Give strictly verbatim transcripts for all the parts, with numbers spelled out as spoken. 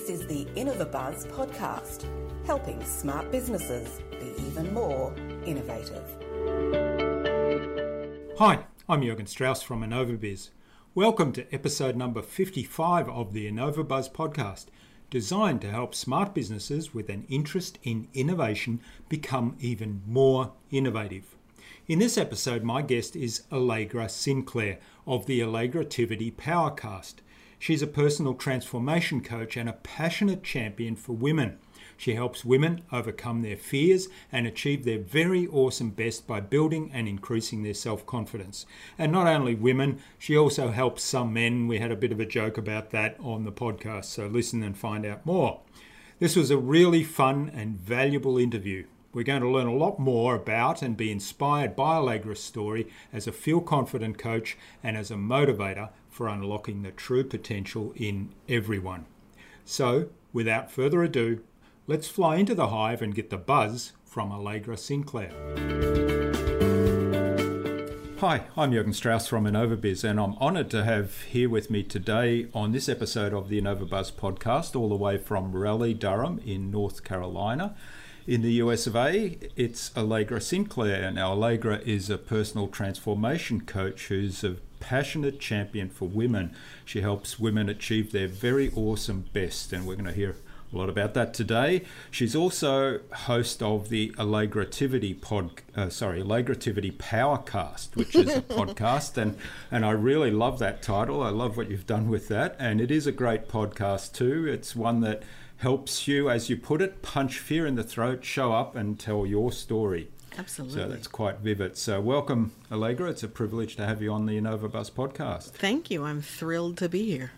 This is the InnovaBuzz podcast, helping smart businesses be even more innovative. Hi, I'm Jürgen Strauss from InnovaBiz. Welcome to episode number fifty-five of the InnovaBuzz podcast, designed to help smart businesses with an interest in innovation become even more innovative. In this episode, my guest is Allegra Sinclair of the Allegrativity Powercast. She's a personal transformation coach and a passionate champion for women. She helps women overcome their fears and achieve their very awesome best by building and increasing their self-confidence. And not only women, she also helps some men. We had a bit of a joke about that on the podcast, so listen and find out more. This was a really fun and valuable interview. We're going to learn a lot more about and be inspired by Allegra's story as a feel-confident coach and as a motivator for unlocking the true potential in everyone. So, without further ado, let's fly into the hive and get the buzz from Allegra Sinclair. Hi, I'm Jürgen Strauss from InnovaBiz, and I'm honoured to have here with me today on this episode of the InnovaBuzz podcast, all the way from Raleigh-Durham in North Carolina. In the U S of A, it's Allegra Sinclair. Now, Allegra is a personal transformation coach who's a passionate champion for women. She helps women achieve their very awesome best, and we're going to hear a lot about that today. She's also host of the Allegrativity pod, uh, sorry, Allegrativity Powercast, which is a podcast, and and I really love that title. I love what you've done with that, and it is a great podcast too. It's one that helps you, as you put it, punch fear in the throat, show up and tell your story. Absolutely. So that's quite vivid. So welcome, Allegra. It's a privilege to have you on the InnovaBuzz podcast. Thank you. I'm thrilled to be here.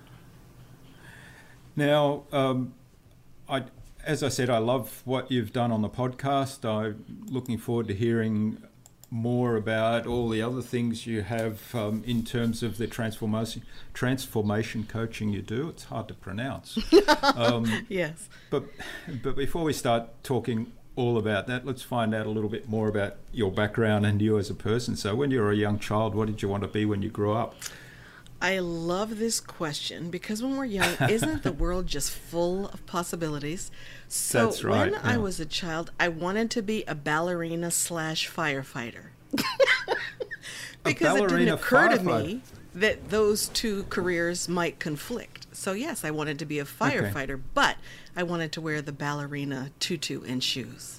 Now, um, I, as I said, I love what you've done on the podcast. I'm looking forward to hearing more about all the other things you have um, in terms of the transformation transformation coaching you do. It's hard to pronounce. Um, yes. But but before we start talking all about that, let's find out a little bit more about your background and you as a person. So when you were a young child, what did you want to be when you grew up? I love this question because when we're young, isn't the world just full of possibilities? So That's right, when yeah. I was a child, I wanted to be a ballerina slash firefighter. Because it didn't occur to me that those two careers might conflict. So yes, I wanted to be a firefighter, okay. But I wanted to wear the ballerina tutu and shoes.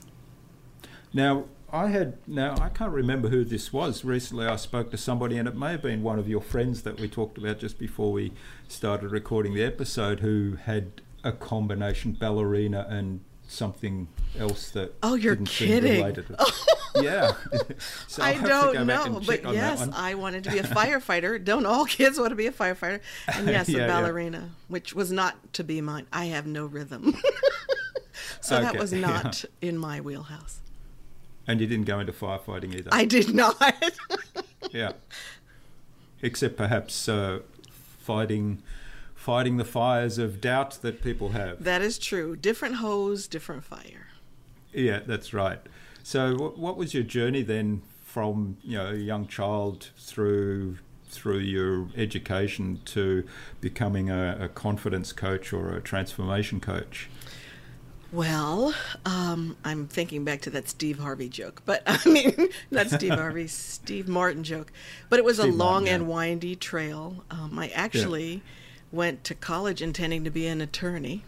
Now, I had, now I can't remember who this was. Recently I spoke to somebody, and it may have been one of your friends that we talked about just before we started recording the episode, who had a combination ballerina and something else that oh, you're didn't kidding. seem related. Yeah. So I don't know, but on yes, I wanted to be a firefighter. Don't all kids want to be a firefighter? And yes, yeah, a ballerina, yeah. Which was not to be mine. I have no rhythm. So okay, that was not yeah. in my wheelhouse. And you didn't go into firefighting either? I did not. Yeah. Except perhaps uh, fighting fighting the fires of doubt that people have. That is true. Different hose, different fire. Yeah, that's right. So what, what was your journey then from, you know, a young child through through your education to becoming a, a confidence coach or a transformation coach? Well, um, I'm thinking back to that Steve Harvey joke, but I mean, not Steve Harvey, Steve Martin joke, but it was Steve a long Martin, yeah. and windy trail. Um, I actually yeah. went to college intending to be an attorney,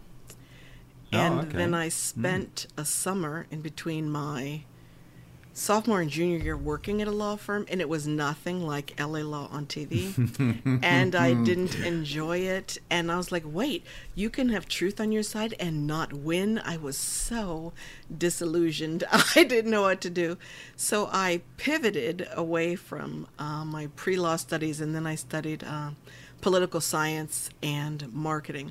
and oh, okay. then I spent mm. a summer in between my sophomore and junior year working at a law firm, and it was nothing like L A Law on T V. And I didn't enjoy it. And I was like, wait, you can have truth on your side and not win? I was so disillusioned. I didn't know what to do. So I pivoted away from uh, my pre-law studies, and then I studied uh, political science and marketing.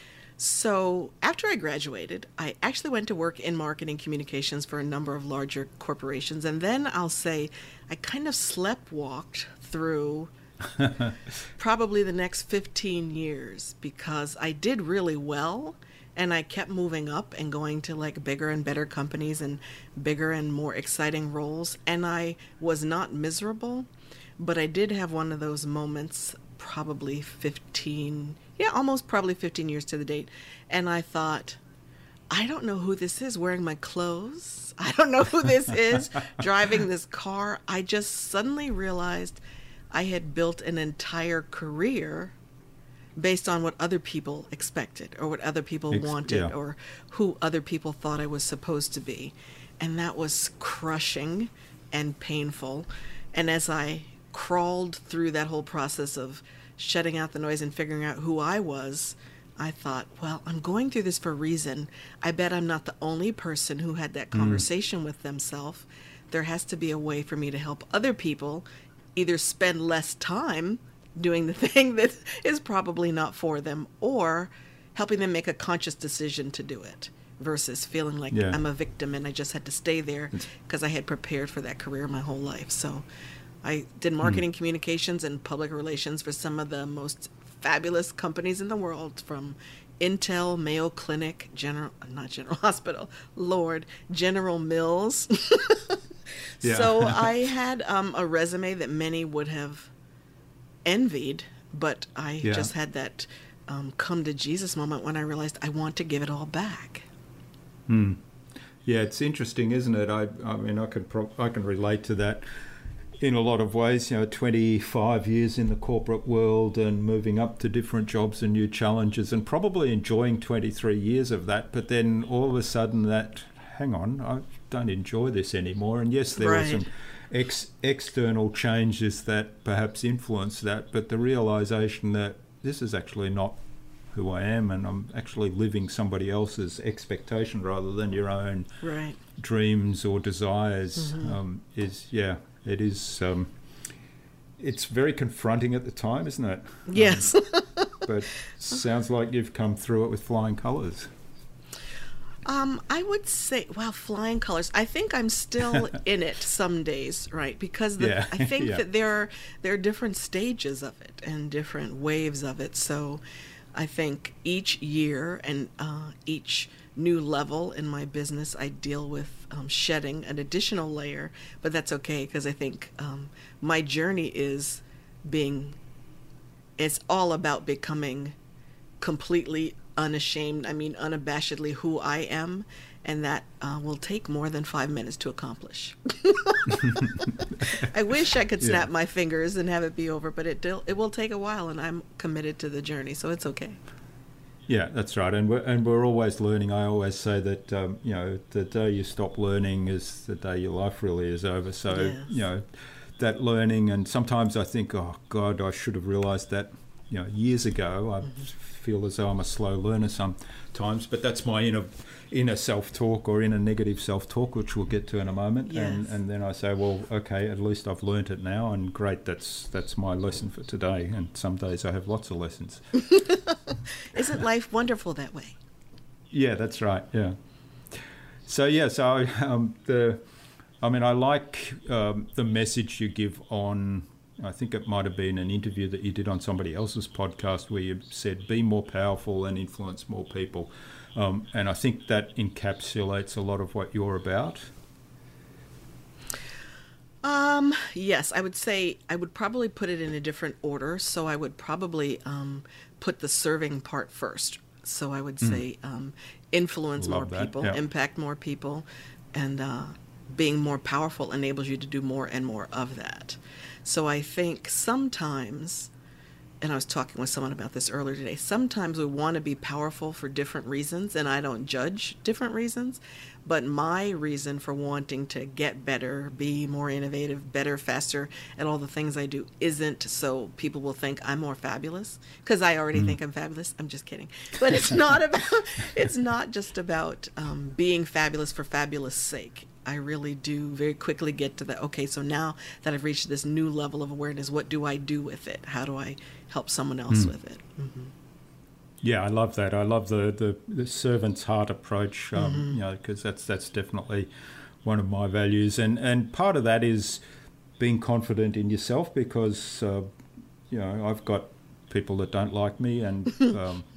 So after I graduated, I actually went to work in marketing communications for a number of larger corporations. And then I'll say I kind of sleptwalked through probably the next fifteen years because I did really well. And I kept moving up and going to like bigger and better companies and bigger and more exciting roles. And I was not miserable, but I did have one of those moments probably fifteen, yeah, almost probably fifteen years to the date. And I thought, I don't know who this is wearing my clothes. I don't know who this is driving this car. I just suddenly realized I had built an entire career based on what other people expected or what other people Ex- wanted yeah. or who other people thought I was supposed to be. And that was crushing and painful. And as I crawled through that whole process of shutting out the noise and figuring out who I was, I thought, well, I'm going through this for a reason. I bet I'm not the only person who had that conversation mm. with themselves. There has to be a way for me to help other people either spend less time doing the thing that is probably not for them, or helping them make a conscious decision to do it versus feeling like yeah. I'm a victim and I just had to stay there because I had prepared for that career my whole life. So I did marketing, mm. communications, and public relations for some of the most fabulous companies in the world, from Intel, Mayo Clinic, General, not General Hospital, Lord, General Mills. yeah. So I had um, a resume that many would have envied, but I yeah. just had that um, come to Jesus moment when I realized I want to give it all back. Hmm. Yeah, it's interesting, isn't it? I, I mean, I can pro- I can relate to that in a lot of ways. You know, twenty-five years in the corporate world and moving up to different jobs and new challenges, and probably enjoying twenty-three years of that. But then all of a sudden, that hang on, I don't enjoy this anymore. And yes, there right. were some Ex- external changes that perhaps influence that, but the realization that this is actually not who I am, and I'm actually living somebody else's expectation rather than your own right. dreams or desires mm-hmm. um, is, yeah, it is, um, it's very confronting at the time, isn't it? Yes. Um, but sounds like you've come through it with flying colours. Um, I would say, wow, flying colors. I think I'm still in it some days, right? Because the, yeah. I think yeah. that there are there are different stages of it and different waves of it. So I think each year and uh, each new level in my business, I deal with um, shedding an additional layer, but that's okay because I think um, my journey is being, it's all about becoming completely unashamed, I mean unabashedly who I am, and that uh, will take more than five minutes to accomplish. I wish I could snap yeah. my fingers and have it be over, but it do, it will take a while, and I'm committed to the journey, so it's okay. Yeah, that's right, and we're and we're always learning. I always say that um, you know, the day you stop learning is the day your life really is over. So yes. you know, that learning, and sometimes I think, oh God, I should have realised that, you know, years ago. I mm-hmm. feel as though I'm a slow learner sometimes, but that's my inner inner self-talk or inner negative self-talk, which we'll get to in a moment. Yes. And and then I say, well, okay, at least I've learnt it now, and great, that's that's my lesson for today. And some days I have lots of lessons. Isn't life wonderful that way? Yeah, that's right. Yeah. So yeah, so um, the, I mean, I like um, the message you give on. I think it might have been an interview that you did on somebody else's podcast where you said, be more powerful and influence more people. Um, and I think that encapsulates a lot of what you're about. Um, yes, I would say I would probably put it in a different order. So I would probably um, put the serving part first. So I would say mm. um, influence Love more that. people, yeah. impact more people, and uh, being more powerful enables you to do more and more of that. So I think sometimes, and I was talking with someone about this earlier today, sometimes we want to be powerful for different reasons, and I don't judge different reasons, but my reason for wanting to get better, be more innovative, better, faster, and all the things I do isn't so people will think I'm more fabulous, because I already mm. think I'm fabulous. I'm just kidding. But it's not about, it's not just about um, being fabulous for fabulous sake. I really do very quickly get to the, okay, so now that I've reached this new level of awareness, what do I do with it? How do I help someone else mm. with it? Mm-hmm. Yeah, I love that. I love the, the, the servant's heart approach, um, mm-hmm. you know, because that's that's definitely one of my values. And, and part of that is being confident in yourself, because, uh, you know, I've got people that don't like me, and um,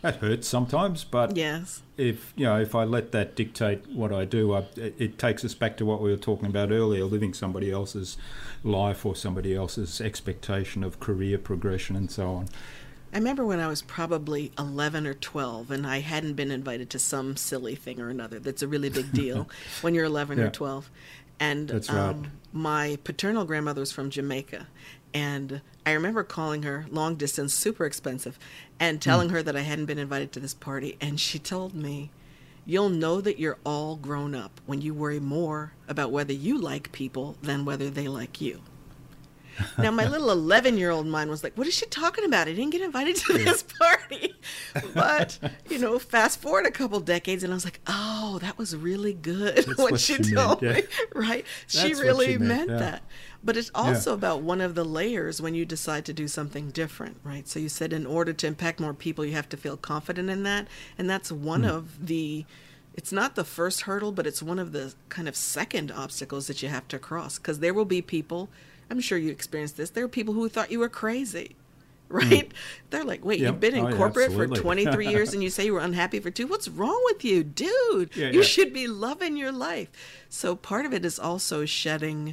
that hurts sometimes, but Yes. if you know if I let that dictate what I do, I, it, it takes us back to what we were talking about earlier, living somebody else's life or somebody else's expectation of career progression and so on. I remember when I was probably eleven or twelve and I hadn't been invited to some silly thing or another. That's a really big deal when you're eleven Yeah. or twelve. And That's right. um, my paternal grandmother was from Jamaica. And I remember calling her long distance, super expensive, and telling her that I hadn't been invited to this party. And she told me, "You'll know that you're all grown up when you worry more about whether you like people than whether they like you." Now, my little eleven-year-old mind was like, what is she talking about? I didn't get invited to this party. But, you know, fast forward a couple decades, and I was like, oh, that was really good That's what, what she she told meant, me. yeah. Right? That's She what really she meant, meant, yeah. that. But it's also Yeah. about one of the layers when you decide to do something different, right? So you said in order to impact more people, you have to feel confident in that. And that's one Mm. of the... It's not the first hurdle, but it's one of the kind of second obstacles that you have to cross. Because there will be people, I'm sure you experienced this, there are people who thought you were crazy, right? They're like, wait, Yep. you've been in Oh, yeah, corporate for absolutely. twenty-three years and you say you were unhappy for two? What's wrong with you, dude? Yeah, you yeah. should be loving your life. So part of it is also shedding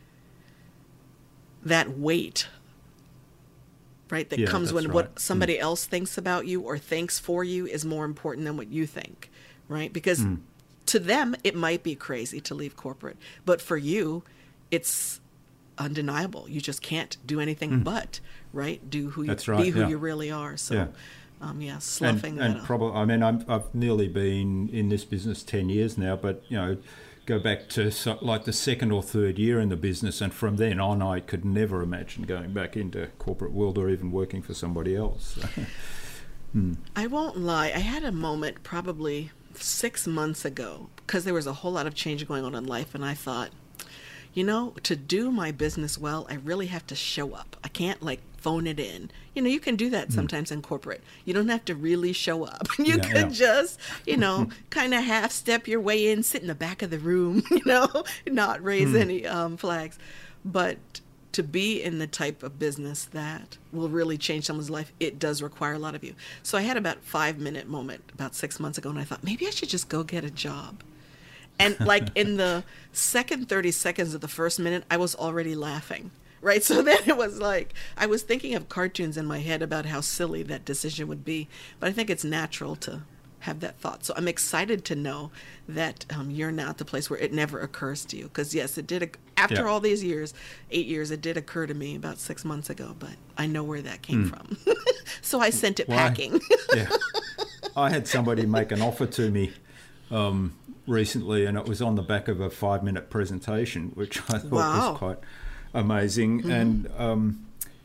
that weight, right? That Yeah, comes that's when right. what somebody else thinks about you or thinks for you is more important than what you think, right? Because Mm. to them, it might be crazy to leave corporate, but for you, it's undeniable. You just can't do anything but, right? Do who you, That's right, be who yeah. you really are. So, Yeah. um, yeah, And, sloughing that and off. probably, I mean, I'm, I've nearly been in this business ten years now, but, you know, go back to so, like the second or third year in the business, and from then on, I could never imagine going back into corporate world or even working for somebody else. I won't lie. I had a moment probably six months ago because there was a whole lot of change going on in life. And I thought, you know, to do my business well, I really have to show up. I can't like phone it in. You know, you can do that sometimes in corporate. You don't have to really show up. You Yeah, can yeah. just, you know, kind of half step your way in, sit in the back of the room, you know, not raise any um, flags. But to be in the type of business that will really change someone's life, it does require a lot of you. So I had about five minute moment about six months ago, and I thought maybe I should just go get a job. And like in the second thirty seconds of the first minute, I was already laughing. Right. So then it was like I was thinking of cartoons in my head about how silly that decision would be. But I think it's natural to have that thought. So I'm excited to know that um, you're now at the place where it never occurs to you. Because, yes, it did. After Yeah. all these years, eight years, it did occur to me about six months ago. But I know where that came from. So I sent it Why? packing. Yeah. I had somebody make an offer to me um, recently, and it was on the back of a five-minute presentation, which I thought Wow. was quite amazing. Mm-hmm. And um,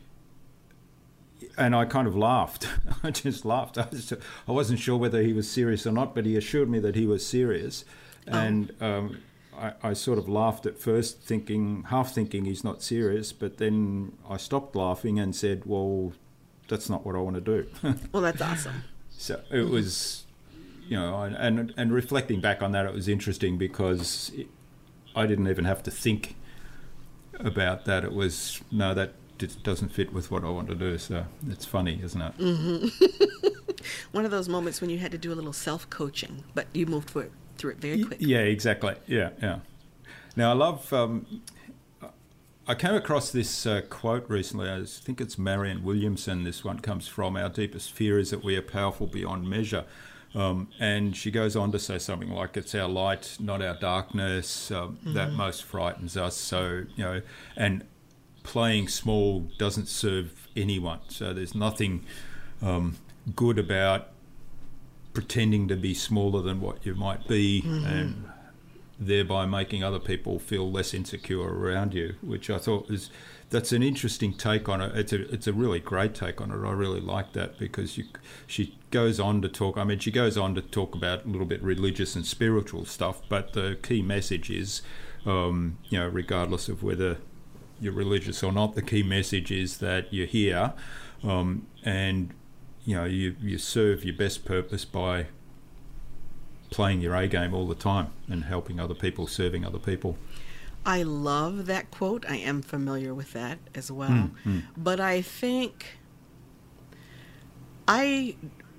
and I kind of laughed. I just laughed. I, was, I wasn't sure whether he was serious or not, but he assured me that he was serious. And um, I, I sort of laughed at first, thinking, half thinking he's not serious, but then I stopped laughing and said, well, that's not what I want to do. Well, that's awesome. So it was, you know, and and reflecting back on that, it was interesting because it, I didn't even have to think about that. It was, no, that d- doesn't fit with what I want to do. So it's funny, isn't it? Mm-hmm. One of those moments when you had to do a little self-coaching, but you moved through it, through it very Y- quick. Yeah, exactly. Yeah, yeah. Now, I love, um, I came across this uh, quote recently. I think it's Marianne Williamson. This one comes from, "Our deepest fear is that we are powerful beyond measure." Um, and she goes on to say something like, "It's our light, not our darkness, um, that most frightens us." So, you know, and playing small doesn't serve anyone. So there's nothing um, good about pretending to be smaller than what you might be, and thereby making other people feel less insecure around you, which I thought was, that's an interesting take on it. It's a it's a really great take on it. I really like that because you, she goes on to talk, I mean, she goes on to talk about a little bit religious and spiritual stuff, but the key message is, um, you know, regardless of whether you're religious or not, the key message is that you're here um, and, you know, you, you serve your best purpose by playing your A game all the time and helping other people, serving other people. I love that quote. I am familiar with that as well. But I think I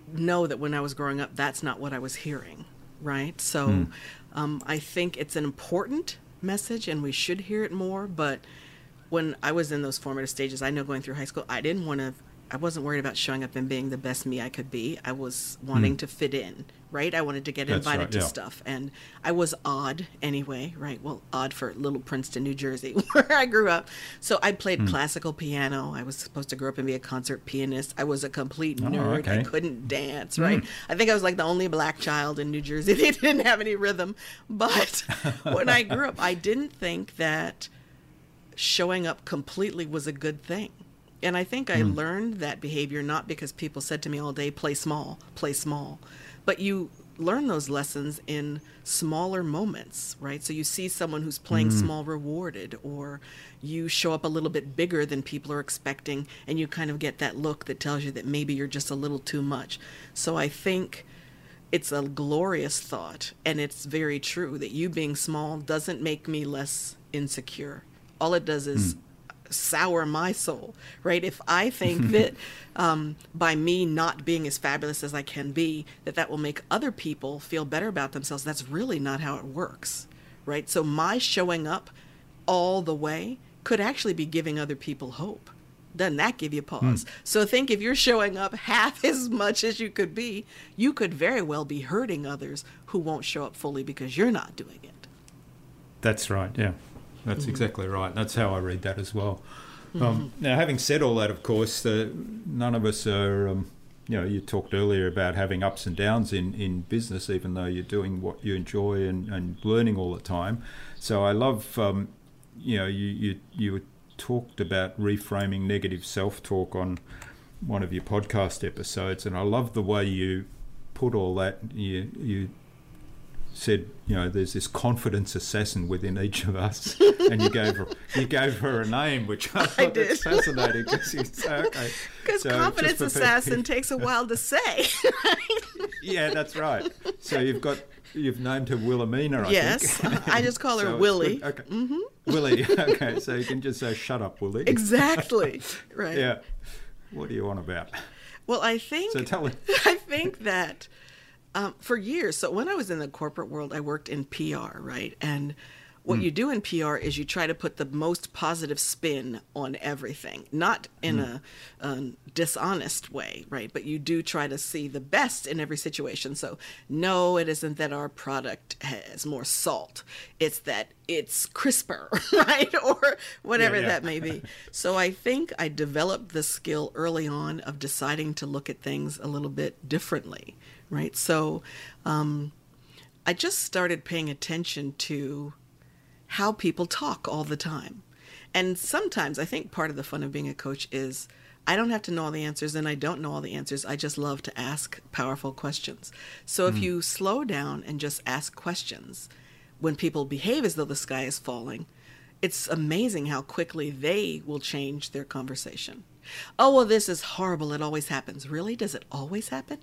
know that when I was growing up, that's not what I was hearing, right? So Mm. um, I think it's an important message and we should hear it more. But when I was in those formative stages, I know going through high school, I didn't want to, I wasn't worried about showing up and being the best me I could be. I was wanting Mm. to fit in, right? I wanted to get That's invited right, to yeah. stuff. And I was odd anyway, right? Well, odd for little Princeton, New Jersey, where I grew up. So I played Mm. classical piano. I was supposed to grow up and be a concert pianist. I was a complete Oh, nerd. okay. I couldn't dance, right? Mm. I think I was like the only black child in New Jersey. They didn't have any rhythm. But when I grew up, I didn't think that showing up completely was a good thing. And I think I Mm. learned that behavior not because people said to me all day, play small, play small. But you learn those lessons in smaller moments, right? So you see someone who's playing Mm. small rewarded, or you show up a little bit bigger than people are expecting, and you kind of get that look that tells you that maybe you're just a little too much. So I think it's a glorious thought, and it's very true that you being small doesn't make me less insecure. All it does is Mm. sour my soul, right? If I think that um, by me not being as fabulous as I can be, that that will make other people feel better about themselves, that's really not how it works, right? So my showing up all the way could actually be giving other people hope. Doesn't that give you pause? Mm. So think if you're showing up half as much as you could be, you could very well be hurting others who won't show up fully because you're not doing it. That's right, yeah. That's mm-hmm. exactly right. That's how I read that as well. Mm-hmm. Um, now, having said all that, of course, uh, none of us are, um, you know, you talked earlier about having ups and downs in, in business, even though you're doing what you enjoy and, and learning all the time. So I love, um, you know, you, you, you talked about reframing negative self-talk on one of your podcast episodes, and I love the way you put all that. You, you said, you know, there's this confidence assassin within each of us, and you gave her, you gave her a name, which I thought I did. That's fascinating. Because you say, okay, because so confidence just for assassin people- takes a while to say. Right? Yeah, that's right. So you've got you've named her Wilhelmina, I Yes, think. I just call her So it's Willie. good. Okay, hmm Willie. Okay, so you can just say, "Shut up, Willie." Exactly. Right. Yeah. What do you want about? Well, I think So tell me. I think that um, for years. So when I was in the corporate world, I worked in P R, right? And what Mm. you do in P R is you try to put the most positive spin on everything, not in Mm. a, a dishonest way, right? But you do try to see the best in every situation. So no, it isn't that our product has more salt. It's that it's crisper, right? Or whatever Yeah, yeah. that may be. So I think I developed the skill early on of deciding to look at things a little bit differently, right? So um, I just started paying attention to how people talk all the time. And sometimes I think part of the fun of being a coach is I don't have to know all the answers, and I don't know all the answers. I just love to ask powerful questions. So if Mm. you slow down and just ask questions, when people behave as though the sky is falling, it's amazing how quickly they will change their conversation. Oh, well, this is horrible. It always happens. Really? Does it always happen?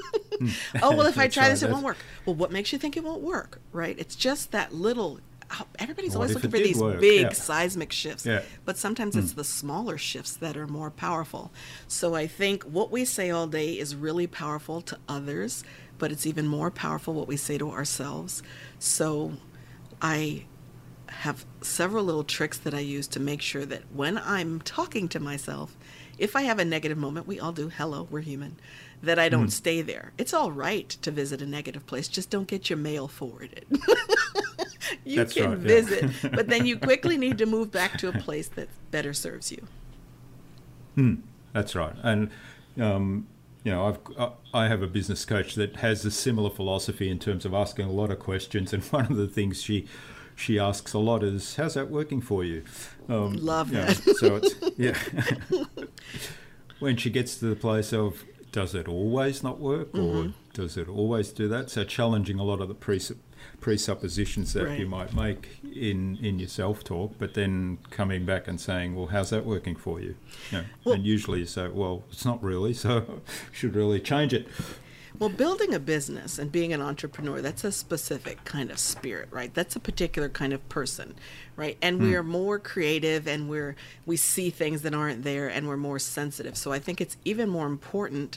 Oh, well, if I That's try right, this, it that's- won't work. Well, what makes you think it won't work, right? It's just that little... Everybody's What always if looking it for did these work? big Yeah. seismic shifts, Yeah. but sometimes it's the smaller shifts that are more powerful. So I think what we say all day is really powerful to others, but it's even more powerful what we say to ourselves. So I have several little tricks that I use to make sure that when I'm talking to myself, if I have a negative moment, we all do, hello, we're human, that I don't Mm. stay there. It's all right to visit a negative place, just don't get your mail forwarded. You That's can right, yeah. visit, but then you quickly need to move back to a place that better serves you. Mm, that's right. And, um, you know, I've, I have a business coach that has a similar philosophy in terms of asking a lot of questions. And one of the things she she asks a lot is, how's that working for you? Um, Love you know, that. so it's, yeah. When she gets to the place of, does it always not work, or Mm-hmm. does it always do that? So challenging a lot of the presupp- presuppositions that Right. you might make in, in your self-talk, but then coming back and saying, well, how's that working for you? You know, Well- and usually you say, well, it's not really, so should really change it. Well, building a business and being an entrepreneur, that's a specific kind of spirit, right? That's a particular kind of person, right? And we are more creative, and we're we see things that aren't there, and we're more sensitive. So I think it's even more important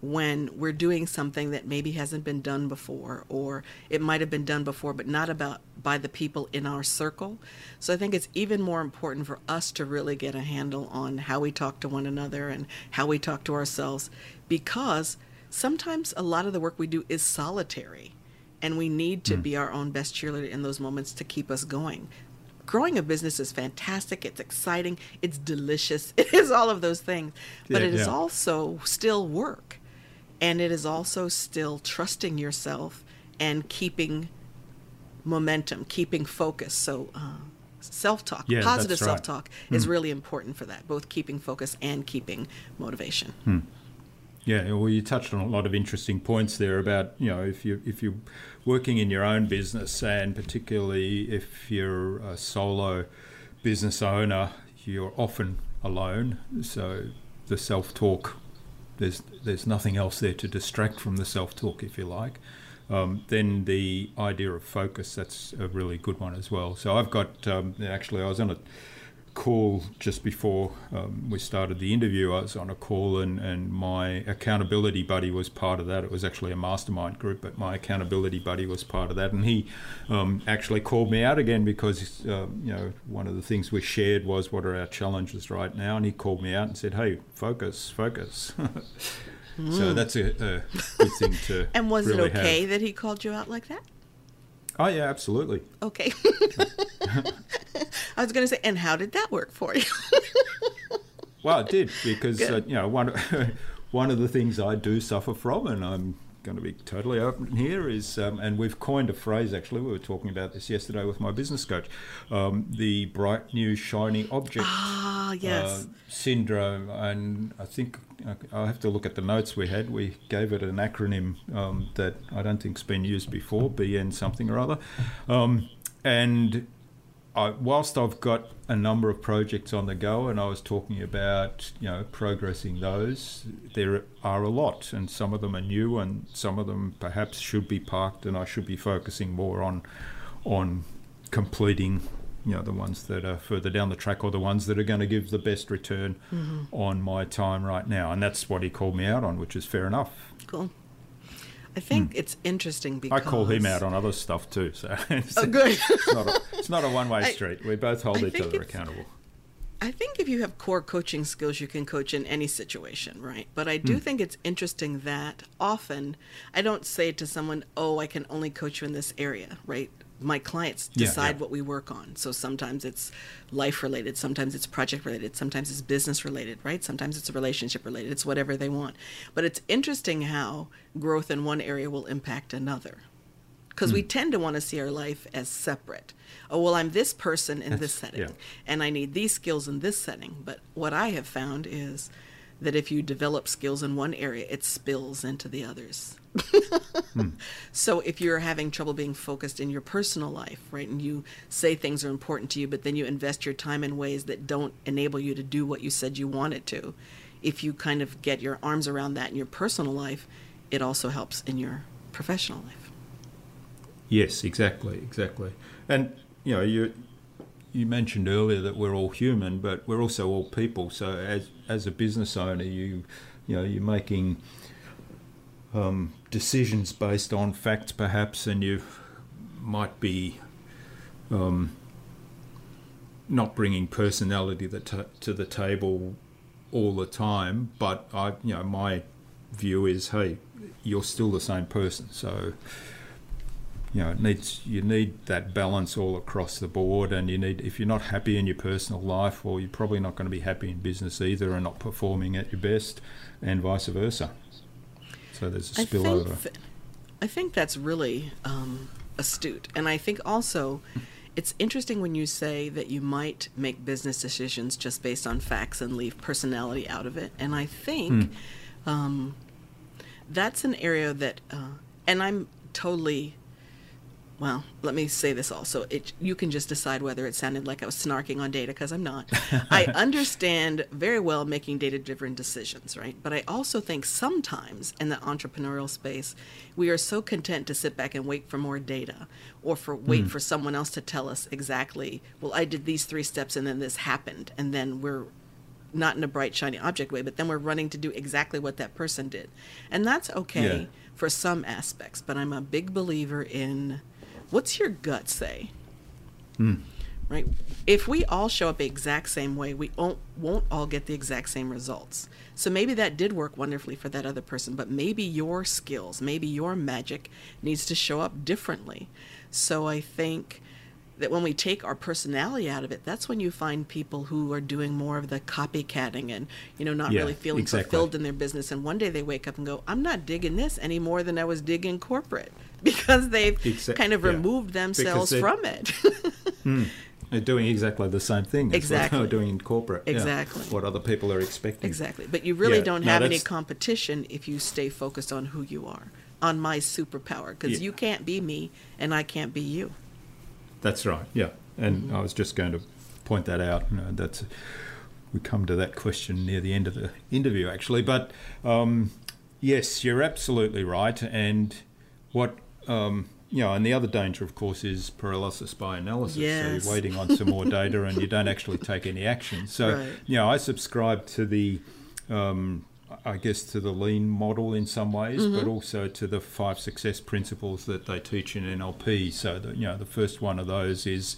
when we're doing something that maybe hasn't been done before, or it might have been done before, but not about by the people in our circle. So I think it's even more important for us to really get a handle on how we talk to one another and how we talk to ourselves, because sometimes a lot of the work we do is solitary, and we need to mm. be our own best cheerleader in those moments to keep us going. Growing a business is fantastic. It's exciting. It's delicious. It is all of those things. But yeah, it is yeah. also still work. And it is also still trusting yourself and keeping momentum, keeping focus. So uh, self-talk, yeah, positive that's right. self-talk mm. is really important for that, both keeping focus and keeping motivation. Hmm. Yeah, well, you touched on a lot of interesting points there about, you know, if you if you're working in your own business, and particularly if you're a solo business owner, you're often alone. So the self-talk, there's there's nothing else there to distract from the self-talk, if you like. Um, then the idea of focus, that's a really good one as well. So I've got, um, actually I was on a call just before um, we started the interview. I was on a call, and, and my accountability buddy was part of that. It was actually a mastermind group, but my accountability buddy was part of that, and he um, actually called me out again because um, you know, one of the things we shared was what are our challenges right now, and he called me out and said, hey, focus, focus. mm. So that's a, a good thing to And was really it okay have. that he called you out like that? Oh yeah, absolutely. Okay. I was going to say, and how did that work for you? Well, it did, because uh, you know, one one of the things I do suffer from, and I'm going to be totally open here, is, um, and we've coined a phrase, actually, we were talking about this yesterday with my business coach, um, the bright new shiny object ah, yes. uh, syndrome. And I think uh, I'll have to look at the notes we had. We gave it an acronym um, that I don't think's been used before, B N something or other. Um, and I, whilst I've got a number of projects on the go, and I was talking about, you know, progressing those, there are a lot, and some of them are new, and some of them perhaps should be parked, and I should be focusing more on on completing, you know, the ones that are further down the track, or the ones that are going to give the best return mm-hmm. on my time right now. And that's what he called me out on, which is fair enough. Cool. I think mm. it's interesting because... I call him out on other stuff too, so it's, oh, good. it's, not a, it's not a one-way I, street. We both hold I each other accountable. I think if you have core coaching skills, you can coach in any situation, right? But I do mm. think it's interesting that often I don't say to someone, oh, I can only coach you in this area, right? My clients decide yeah, yeah. what we work on. So sometimes it's life related, sometimes it's project related, sometimes it's business related, right? Sometimes it's relationship related. It's whatever they want. But it's interesting how growth in one area will impact another. Because mm. we tend to want to see our life as separate. Oh, well, I'm this person in That's, this setting, yeah. and I need these skills in this setting. But what I have found is that if you develop skills in one area, it spills into the others. hmm. So if you're having trouble being focused in your personal life, right, and you say things are important to you, but then you invest your time in ways that don't enable you to do what you said you wanted to, if you kind of get your arms around that in your personal life, it also helps in your professional life. Yes, exactly, exactly. And, you know, you you mentioned earlier that we're all human, but we're also all people. So as as a business owner, you you know, you're making um, decisions based on facts, perhaps, and you might be um, not bringing personality the t- to the table all the time. But I, you know, my view is, hey, you're still the same person. So, you know, it needs you need that balance all across the board, and you need, if you're not happy in your personal life, well, you're probably not going to be happy in business either, and not performing at your best, and vice versa. So there's a spillover. I think, th- I think that's really um, astute, and I think also it's interesting when you say that you might make business decisions just based on facts and leave personality out of it, and I think hmm. um, that's an area that, uh, and I'm totally. Well, let me say this also. It, you can just decide whether it sounded like I was snarking on data, because I'm not. I understand very well making data-driven decisions, right? But I also think sometimes in the entrepreneurial space, we are so content to sit back and wait for more data, or for wait mm. for someone else to tell us exactly, well, I did these three steps and then this happened, and then we're not in a bright, shiny object way, but then we're running to do exactly what that person did. And that's okay Yeah. for some aspects, but I'm a big believer in what's your gut say? Mm. Right? If we all show up the exact same way, we won't, won't all get the exact same results. So maybe that did work wonderfully for that other person, but maybe your skills, maybe your magic needs to show up differently. So I think that when we take our personality out of it, that's when you find people who are doing more of the copycatting and, you know, not Yeah, really feeling exactly. fulfilled in their business. And one day they wake up and go, I'm not digging this any more than I was digging corporate, because they've Exa- kind of yeah. removed themselves they're- from it. Mm. They're doing exactly the same thing as Exactly. what they're doing in corporate. Yeah. Exactly. What other people are expecting. Exactly. But you really Yeah, don't no, have any that's- competition if you stay focused on who you are, on my superpower, because Yeah. you can't be me and I can't be you. That's right, yeah. And Mm-hmm. I was just going to point that out. You know, that's we come to that question near the end of the interview, actually. But um, yes, you're absolutely right. And what um, you know, and the other danger, of course, is paralysis by analysis. Yes. So you're waiting on some more data, and you don't actually take any action. So Right. you know, I subscribe to the. Um, I guess to the lean model in some ways, Mm-hmm. but also to the five success principles that they teach in N L P. So that, you know, the first one of those is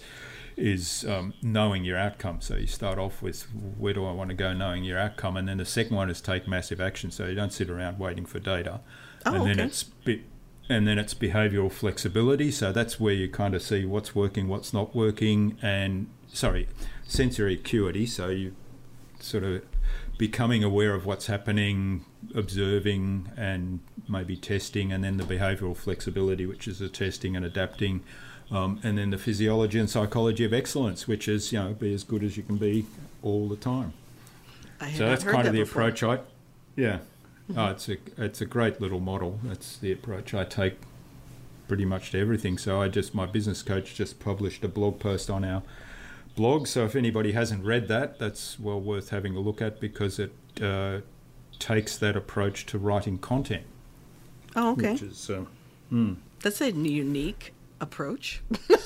is um, knowing your outcome. So you start off with where do I want to go, knowing your outcome, and then the second one is take massive action. So you don't sit around waiting for data, Oh, and then okay. it's be- and then it's behavioural flexibility. So that's where you kind of see what's working, what's not working, and sorry, sensory acuity. So you sort of becoming aware of what's happening, observing and maybe testing, and then the behavioural flexibility, which is the testing and adapting, um, and then the physiology and psychology of excellence, which is, you know, be as good as you can be all the time. I had So not that's heard kind of that the before. approach I, yeah, oh, it's a it's a great little model. That's the approach I take pretty much to everything. So I just my business coach just published a blog post on our blog. So if anybody hasn't read that, that's well worth having a look at, because it uh, takes that approach to writing content. Oh, okay. Which is, uh, mm, That's a unique approach.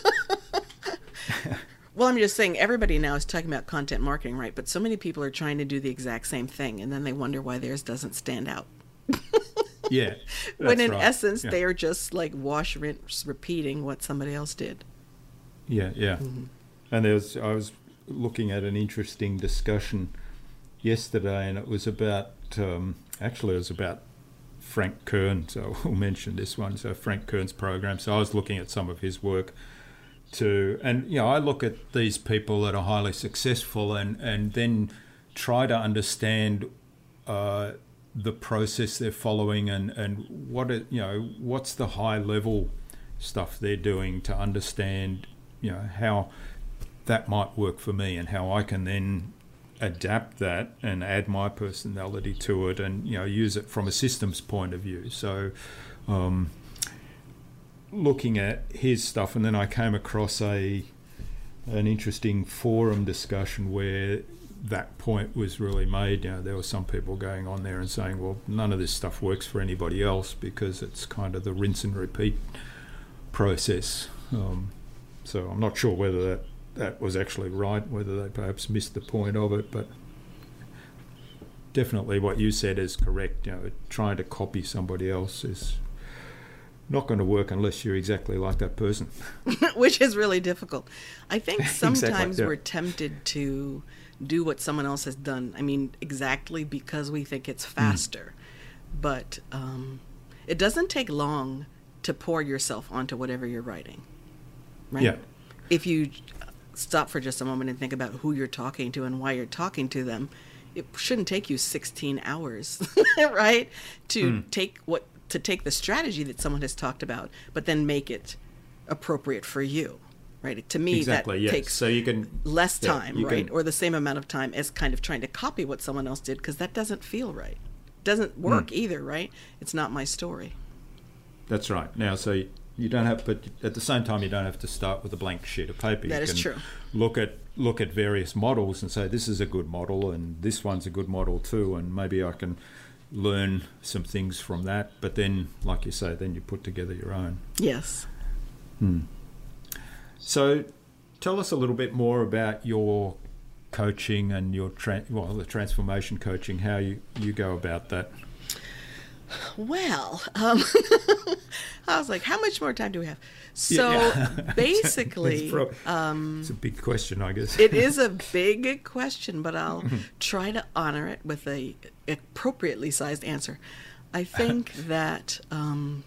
Well, I'm just saying everybody now is talking about content marketing, right? But so many people are trying to do the exact same thing, and then they wonder why theirs doesn't stand out. yeah. When that's in right. essence, yeah. they are just like wash, rinse, repeating what somebody else did. Yeah, yeah. Mm-hmm. And there's, I was looking at an interesting discussion yesterday, and it was about, um, actually it was about Frank Kern, so we'll mention this one, so Frank Kern's program. So I was looking at some of his work too, and, you know, I look at these people that are highly successful and, and then try to understand uh, the process they're following and, and what it, you know, what's the high level stuff they're doing to understand, you know, how that might work for me and how I can then adapt that and add my personality to it and, you know, use it from a systems point of view. So um, looking at his stuff, and then I came across a an interesting forum discussion where that point was really made. You know, there were some people going on there and saying, well, none of this stuff works for anybody else because it's kind of the rinse and repeat process. Um, so I'm not sure whether that that was actually right, whether they perhaps missed the point of it, but definitely what you said is correct. You know, trying to copy somebody else is not going to work unless you're exactly like that person. Which is really difficult. I think sometimes Exactly, yeah. we're tempted to do what someone else has done. I mean, exactly because we think it's faster. Mm. But um, it doesn't take long to pour yourself onto whatever you're writing, right? Yeah. If you stop for just a moment and think about who you're talking to and why you're talking to them, it shouldn't take you sixteen hours, right? To Mm. take what to take the strategy that someone has talked about, but then make it appropriate for you, right? To me, Exactly, that yes. takes So you can less yeah, time, you right? can- Or the same amount of time as kind of trying to copy what someone else did, because that doesn't feel right. Doesn't work Mm. either, right? It's not my story. That's right. Now, so you, you don't have, but at the same time, you don't have to start with a blank sheet of paper. That you is can true. Look at look at various models and say this is a good model, and this one's a good model too, and maybe I can learn some things from that. But then, like you say, then you put together your own. Yes. Hmm. So, tell us a little bit more about your coaching and your tra- well, the transformation coaching, how you, you go about that. Well, um, I was like, how much more time do we have? So Yeah. basically, it's, prob- um, it's a big question, I guess. it is a big question, but I'll try to honor it with a appropriately sized answer. I think that um,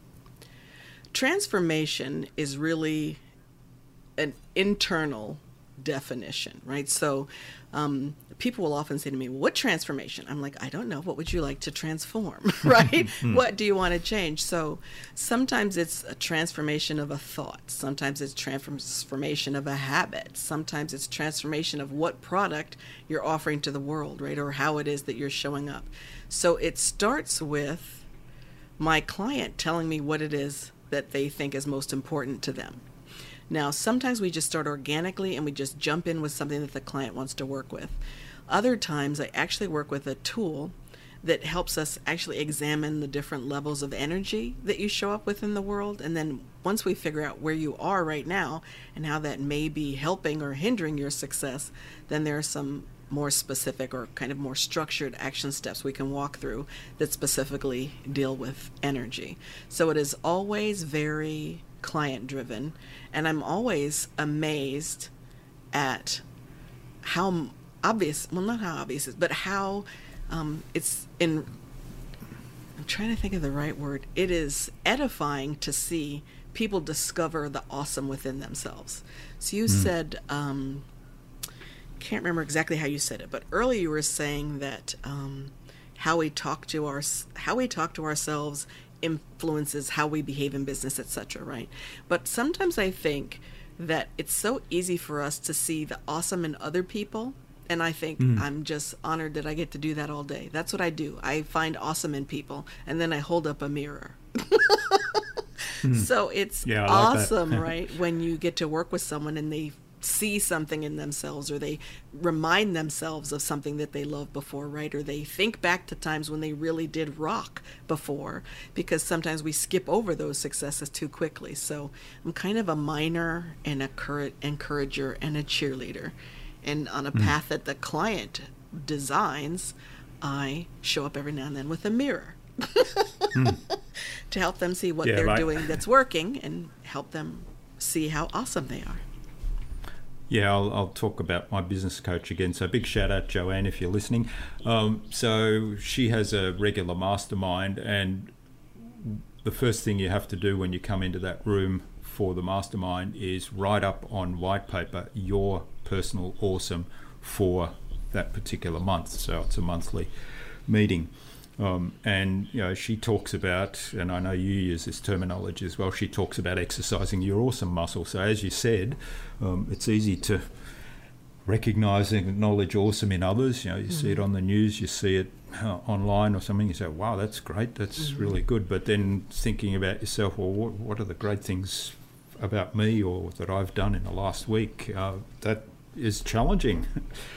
transformation is really an internal definition, right? So um, people will often say to me, what transformation? I'm like, I don't know. What would you like to transform, right? What do you want to change? So sometimes it's a transformation of a thought. Sometimes it's transformation of a habit. Sometimes it's transformation of what product you're offering to the world, right? Or how it is that you're showing up. So it starts with my client telling me what it is that they think is most important to them. Now, sometimes we just start organically and we just jump in with something that the client wants to work with. Other times, I actually work with a tool that helps us actually examine the different levels of energy that you show up with in the world. And then once we figure out where you are right now and how that may be helping or hindering your success, then there are some more specific or kind of more structured action steps we can walk through that specifically deal with energy. So it is always very client driven, and I'm always amazed at how obvious, well, not how obvious, but how um, it's in, I'm trying to think of the right word, it is edifying to see people discover the awesome within themselves. So you mm. said, um, can't remember exactly how you said it, but earlier you were saying that um, how we talk to our, how we talk to ourselves influences how we behave in business, et cetera, right? But sometimes I think that it's so easy for us to see the awesome in other people, and I think mm. I'm just honored that I get to do that all day. That's what I do. I find awesome in people, and then I hold up a mirror. mm. So it's yeah, awesome, like right? When you get to work with someone and they see something in themselves, or they remind themselves of something that they loved before, right? Or they think back to times when they really did rock before, because sometimes we skip over those successes too quickly. So I'm kind of a miner and a cur- encourager and a cheerleader. And on a mm. path that the client designs, I show up every now and then with a mirror mm. to help them see what yeah, they're right. doing that's working and help them see how awesome they are. Yeah, I'll, I'll talk about my business coach again. So big shout out, Joanne, if you're listening. Um, so she has a regular mastermind, and the first thing you have to do when you come into that room for the mastermind is write up on white paper your personal awesome for that particular month. So it's a monthly meeting. Um, and, you know, she talks about, and I know you use this terminology as well, she talks about exercising your awesome muscle. So as you said, um, it's easy to recognise and acknowledge awesome in others. You know, you mm-hmm. see it on the news, you see it uh, online or something, you say, wow, that's great, that's mm-hmm. really good. But then thinking about yourself, well, what, what are the great things about me or that I've done in the last week? Uh, that is challenging.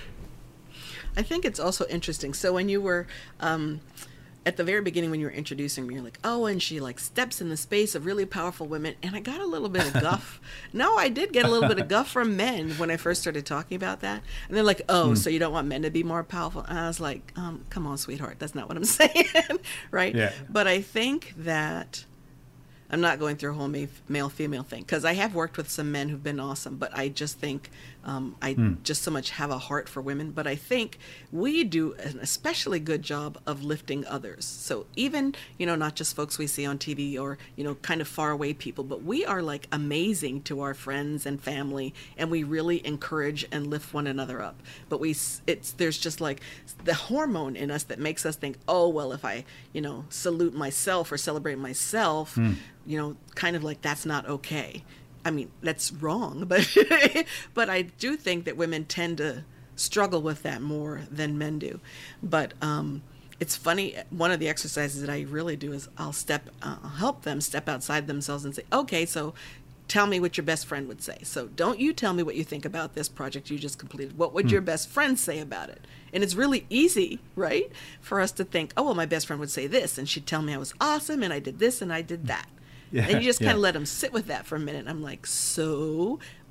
I think it's also interesting. So when you were um, at the very beginning, when you were introducing me, you're like, oh, and she like steps in the space of really powerful women. And I got a little bit of guff. No, I did get a little bit of guff from men when I first started talking about that. And they're like, oh, mm. so you don't want men to be more powerful? And I was like, um, come on, sweetheart. That's not what I'm saying. Right? Yeah. But I think that I'm not going through a whole male-female thing, because I have worked with some men who've been awesome, but I just think um, I mm. just so much have a heart for women. But I think we do an especially good job of lifting others. So even, you know, not just folks we see on T V or, you know, kind of far away people, but we are like amazing to our friends and family, and we really encourage and lift one another up. But we, it's, there's just like the hormone in us that makes us think, oh, well, if I, you know, salute myself or celebrate myself, mm. you know, kind of like that's not okay. I mean, that's wrong, but but I do think that women tend to struggle with that more than men do. But um, it's funny, one of the exercises that I really do is I'll step, uh, I'll help them step outside themselves and say, okay, so tell me what your best friend would say. So don't you tell me what you think about this project you just completed. What would mm. your best friend say about it? And it's really easy, right, for us to think, oh, well, my best friend would say this, and she'd tell me I was awesome, and I did this, and I did that. Yeah, and you just kind yeah. of let them sit with that for a minute. I'm like, so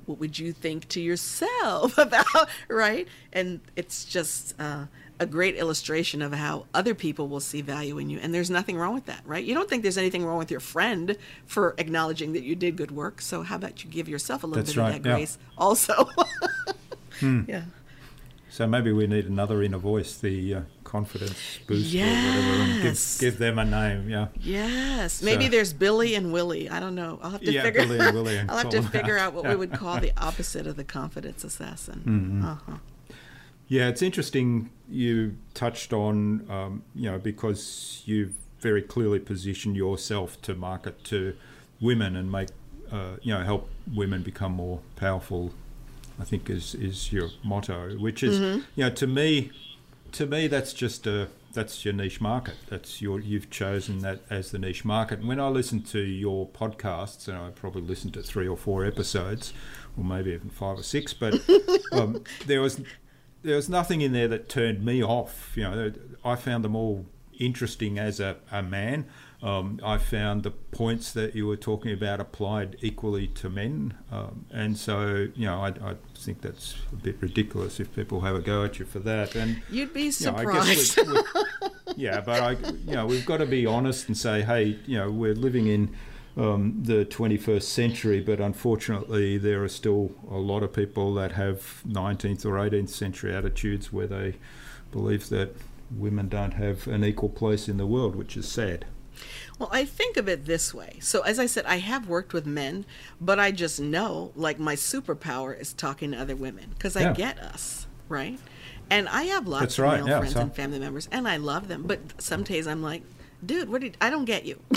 what would you think to yourself about, right? And it's just uh, a great illustration of how other people will see value in you. And there's nothing wrong with that, right? You don't think there's anything wrong with your friend for acknowledging that you did good work. So how about you give yourself a little That's bit right, of that yeah. grace also? Hmm. Yeah. So maybe we need another inner voice, the uh, confidence boost or whatever, and give, Yes. give them a name. Yeah. Yes. Maybe So- there's Billy and Willie. I don't know. I'll have to Yeah, figure Billy and Willie and I'll have to call them figure out. out what we would call the opposite of the confidence assassin. Mm-hmm. Uh-huh. Yeah, it's interesting you touched on, um, you know, because you've very clearly positioned yourself to market to women and make, uh, you know, help women become more powerful, I think is, is your motto, which is, Mm-hmm. you know, to me, to me, that's just a, that's your niche market. That's your, you've chosen that as the niche market. And when I listen to your podcasts, and I probably listened to three or four episodes, or maybe even five or six, but um, there was, there was nothing in there that turned me off. You know, I found them all interesting as a, a man. Um, I found the points that you were talking about applied equally to men. Um, and so, you know, I, I think that's a bit ridiculous if people have a go at you for that. And You'd be you know, I surprised. guess we- we- yeah, but I, you know, we've got to be honest and say, hey, you know, we're living in um, the twenty-first century, but unfortunately, there are still a lot of people that have nineteenth or eighteenth century attitudes where they believe that women don't have an equal place in the world, which is sad. Well, I think of it this way. So, as I said, I have worked with men, but I just know, like, my superpower is talking to other women because I Yeah. get us, right? And I have lots That's of right, male yeah, friends so- and family members, and I love them. But some days I'm like, dude, what did I don't get you.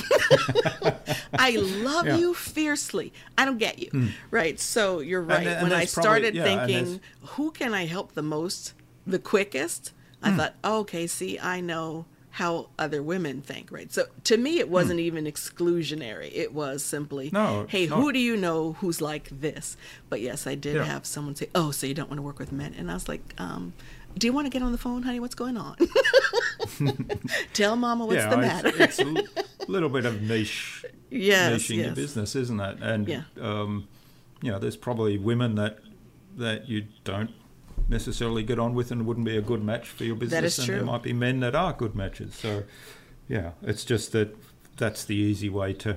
I love Yeah. you fiercely. I don't get you, right? So you're right. and when I there's probably- started yeah, and thinking, there's- who can I help the most, the quickest? I thought, oh, okay, see, I know how other women think, right? So to me, it wasn't even exclusionary. It was simply, No, hey, it's who not. do you know who's like this? But yes, I did Yeah. have someone say, oh, so you don't want to work with men? And I was like, um, do you want to get on the phone, honey? What's going on? Tell mama what's yeah, the it's- matter. It's, a l- little bit of niche, Yes, niching your yes. business, isn't it? And Yeah. um, you know, there's probably women that that you don't necessarily get on with and wouldn't be a good match for your business. That is and true. there might be men that are good matches. So, yeah, it's just that that's the easy way to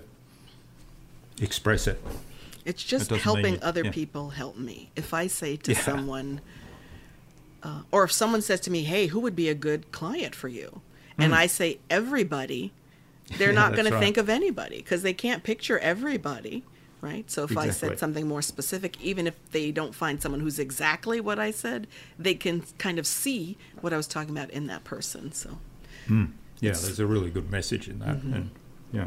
express it. It's just doesn't helping mean you- other yeah. people help me. If I say to Yeah. someone, uh, or if someone says to me, hey, who would be a good client for you? And I say everybody, they're Hmm. Yeah, not going that's to right. think of anybody because they can't picture everybody, right? So if I Exactly. said something more specific, even if they don't find someone who's exactly what I said, they can kind of see what I was talking about in that person. So Yeah, It's- there's a really good message in that. Mm-hmm. And yeah.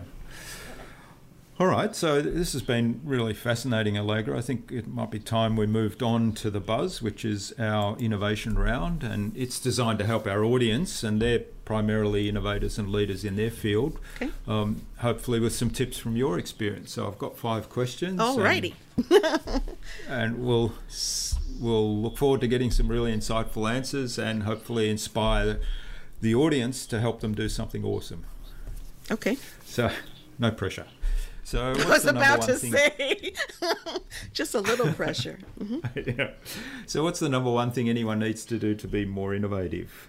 All right, so this has been really fascinating, Allegra. I think it might be time we moved on to the buzz, which is our innovation round, and it's designed to help our audience, and they're primarily innovators and leaders in their field. Okay. Um, hopefully, with some tips from your experience. So I've got five questions. and- Alrighty. and we'll s- we'll look forward to getting some really insightful answers and hopefully inspire the audience to help them do something awesome. Okay. So, no pressure. So, I what's was the number about one to thing? say, just a little pressure. Yeah. So, what's the number one thing anyone needs to do to be more innovative?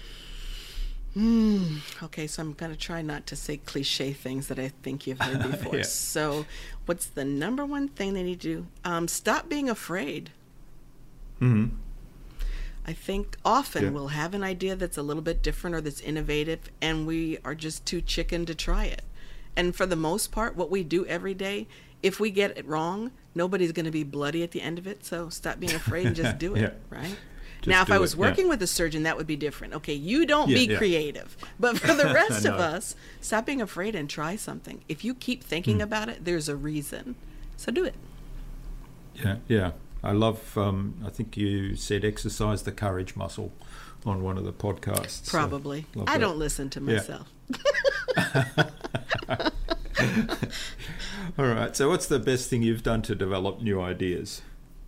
Okay, so I'm going to try not to say cliche things that I think you've heard before. Yeah. So, what's the number one thing they need to do? Um, stop being afraid. hmm I think often Yeah. we'll have an idea that's a little bit different or that's innovative, and we are just too chicken to try it. And for the most part, what we do every day, if we get it wrong, nobody's going to be bloody at the end of it. So stop being afraid and just do it, Yeah. right? Just now, if do I was it, yeah. working with a surgeon, that would be different. Okay, you don't Yeah, be yeah. creative. But for the rest of No. us, stop being afraid and try something. If you keep thinking Hmm. about it, there's a reason. So do it. Yeah, yeah. I love, um, I think you said exercise the courage muscle on one of the podcasts. So, Probably. love I that. don't listen to Yeah. myself. All right. So, what's the best thing you've done to develop new ideas?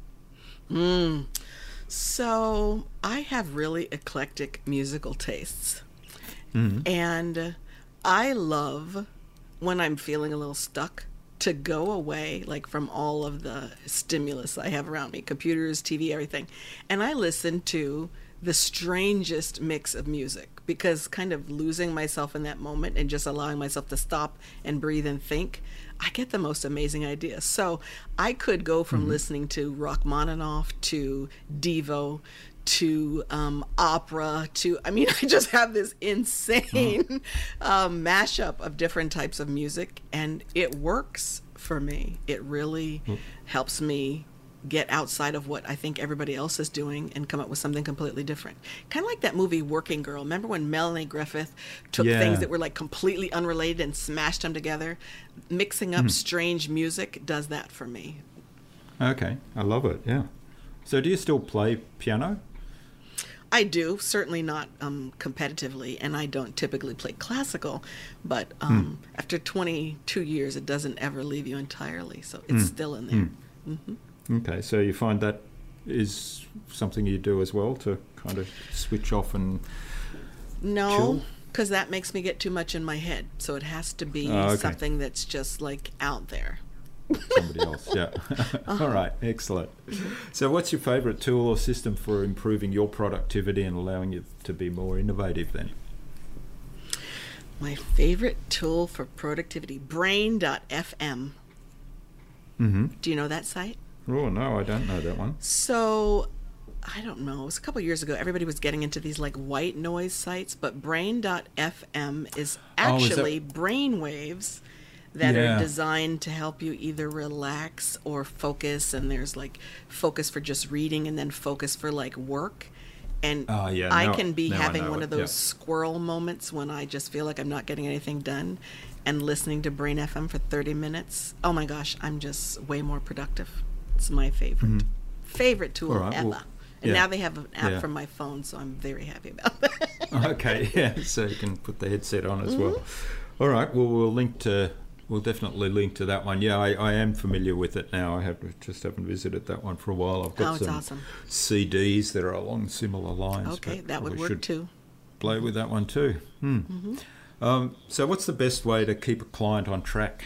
So I have really eclectic musical tastes. Mhm. And I love when I'm feeling a little stuck to go away, like from all of the stimulus I have around me, computers, T V, everything. And I listen to the strangest mix of music, because kind of losing myself in that moment and just allowing myself to stop and breathe and think, I get the most amazing ideas. So I could go from mm-hmm. listening to Rachmaninoff to Devo to um, opera to, I mean, I just have this insane mm. um, mashup of different types of music, and it works for me. It really mm. helps me get outside of what I think everybody else is doing and come up with something completely different. Kind of like that movie Working Girl. Remember when Melanie Griffith took yeah. things that were like completely unrelated and smashed them together? Mixing up mm. strange music does that for me. Okay, I love it, yeah. So do you still play piano? I do, certainly not um, competitively, and I don't typically play classical, but um, mm. after twenty-two years, it doesn't ever leave you entirely, so it's mm. still in there. Mm. Mm-hmm. Okay, so you find that is something you do as well, to kind of switch off and No, because that makes me get too much in my head, so it has to be oh, okay. something that's just like out there. Somebody else, yeah. uh-huh. All right, excellent. So what's your favourite tool or system for improving your productivity and allowing you to be more innovative then? My favourite tool for productivity, brain dot f m. Mm-hmm. Do you know that site? Oh, no, I don't know that one. So, I don't know, it was a couple of years ago, everybody was getting into these like white noise sites, but brain dot f m is actually oh, is that... brain waves that yeah. are designed to help you either relax or focus, and there's like focus for just reading and then focus for like work. And oh, yeah, I now, can be having one it. of those yeah. squirrel moments when I just feel like I'm not getting anything done, and listening to Brain F M for thirty minutes. Oh my gosh, I'm just way more productive. It's my favorite. Mm-hmm. Favorite tool right, ever. Well, and yeah. now they have an app yeah. for my phone, so I'm very happy about that. Okay, yeah, so you can put the headset on as mm-hmm. well. All right, well, we'll link to... We'll definitely link to that one. Yeah, I, I am familiar with it now. I have just haven't visited that one for a while. I've got oh, it's some awesome. C Ds that are along similar lines. Okay, that would work should too. Play with that one too. Hmm. Mm-hmm. Um, so what's the best way to keep a client on track?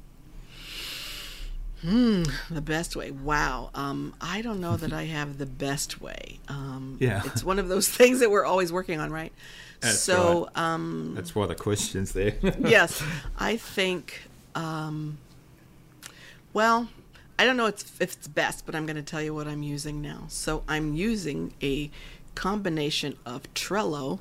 Hmm, the best way. Wow. Um, I don't know that I have the best way. Um, yeah. It's one of those things that we're always working on, right? That's so, right. um, That's why the question's there. Yes. I think, um, well, I don't know if, if it's best, but I'm going to tell you what I'm using now. So I'm using a combination of Trello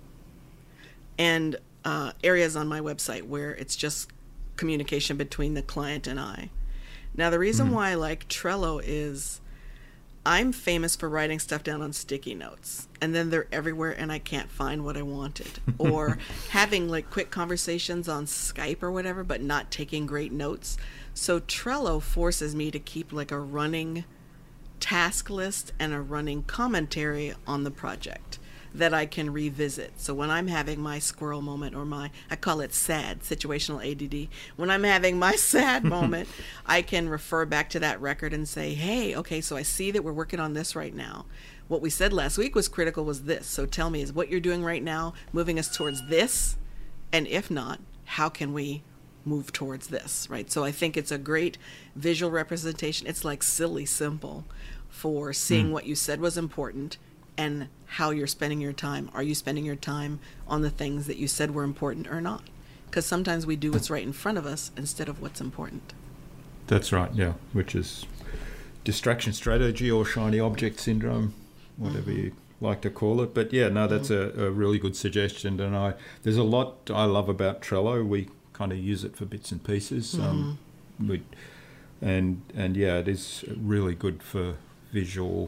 and uh, areas on my website where it's just communication between the client and I. Now, the reason mm. why I like Trello is I'm famous for writing stuff down on sticky notes, and then they're everywhere and I can't find what I wanted. Or having like quick conversations on Skype or whatever, but not taking great notes. So Trello forces me to keep like a running task list and a running commentary on the project that I can revisit. So when I'm having my squirrel moment, or my, I call it SAD, situational A D D, when I'm having my sad moment, I can refer back to that record and say, hey, okay, so I see that we're working on this right now. What we said last week was critical was this. So tell me, is what you're doing right now moving us towards this? And if not, how can we move towards this, right? So I think it's a great visual representation. It's like silly simple for seeing mm. what you said was important and how you're spending your time. Are you spending your time on the things that you said were important or not? Because sometimes we do what's right in front of us instead of what's important. That's right, yeah, which is distraction strategy or shiny object syndrome, whatever mm-hmm. you like to call it. But yeah, no, that's mm-hmm. a, a really good suggestion. And I there's a lot I love about Trello. We kind of use it for bits and pieces. Mm-hmm. Um, we, and, and yeah, it is really good for visual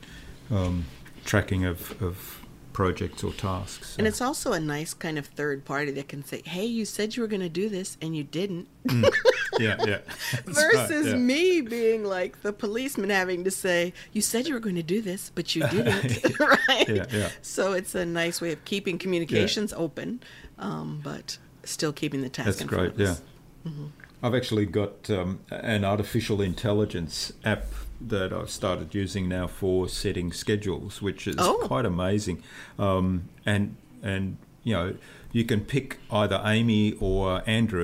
um tracking of, of projects or tasks. So. And it's also a nice kind of third party that can say, hey, you said you were going to do this and you didn't. Mm. Yeah, yeah. Versus right, yeah. me being like the policeman having to say, you said you were going to do this, but you didn't. Right? Yeah, yeah. So it's a nice way of keeping communications yeah. open, um, but still keeping the task That's in great, front of us. yeah. Mm-hmm. I've actually got um, an artificial intelligence app that I've started using now for setting schedules, which is oh. quite amazing. Um, and, and, you know, you can pick either Amy or Andrew,